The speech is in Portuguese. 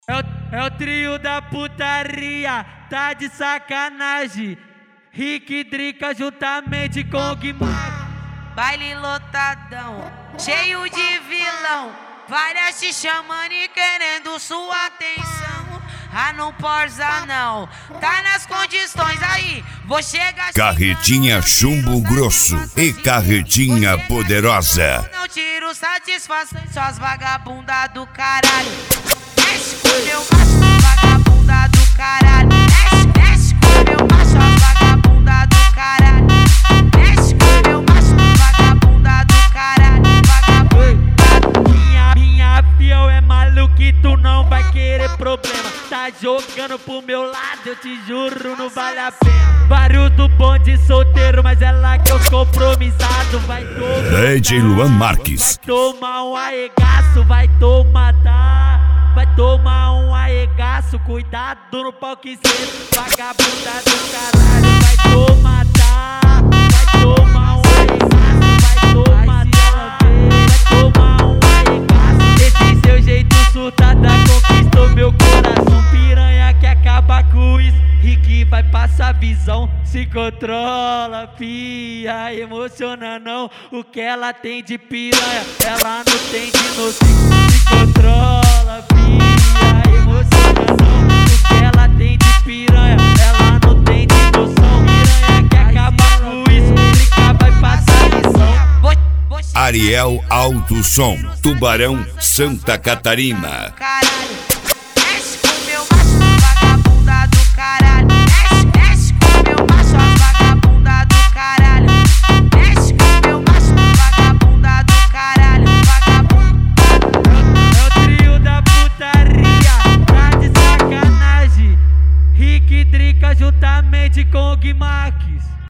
É o trio da putaria, tá de sacanagem. Rick Drica juntamente com o Guimar. Baile lotadão, cheio de vilão, várias te chamando e querendo sua atenção. Ah, não porza não, tá nas condições aí, vou chegar. Carretinha Chumbo Grosso e Carretinha Poderosa. Não tiro satisfação, suas vagabunda do caralho. Mexe com meu macho, vagabunda do caralho. Mexe com meu macho, as vagabunda do caralho. Mexe com meu macho, vagabunda do caralho. Vagabunda. Minha fiel é maluca e tu não vai querer problema. Tá jogando pro meu lado, eu te juro, não vale a pena. Vários do bonde solteiro, mas é lá que eu compromissado. Vai tomar DJ Luan Marques. Vai tomar um arregaço, vai tomar, vai tomar um arregaço. Cuidado no pau que cê, vagabunda do caralho. Vai tomar, vai tomar um arregaço. Vai tomar um arregaço. Esse seu jeito surtada conquistou meu coração. Piranha que acaba com isso, Rick vai passar visão. Se controla, pia, emociona não. O que ela tem de piranha, ela não tem de noção. Se controla, pia, emociona não. O que ela tem de piranha, ela não tem de noção. Piranha que acaba com isso, Rick vai passar visão. Ariel Alto Som, Tubarão, Santa Catarina. Caralho, mexe com meu macho, vagabunda do caralho. Mexe com meu macho, as vagabunda do caralho. Mexe com meu macho, vagabunda do caralho. Vagabunda. É o trio da putaria, tá de sacanagem. Rick Drica juntamente com o Guimar.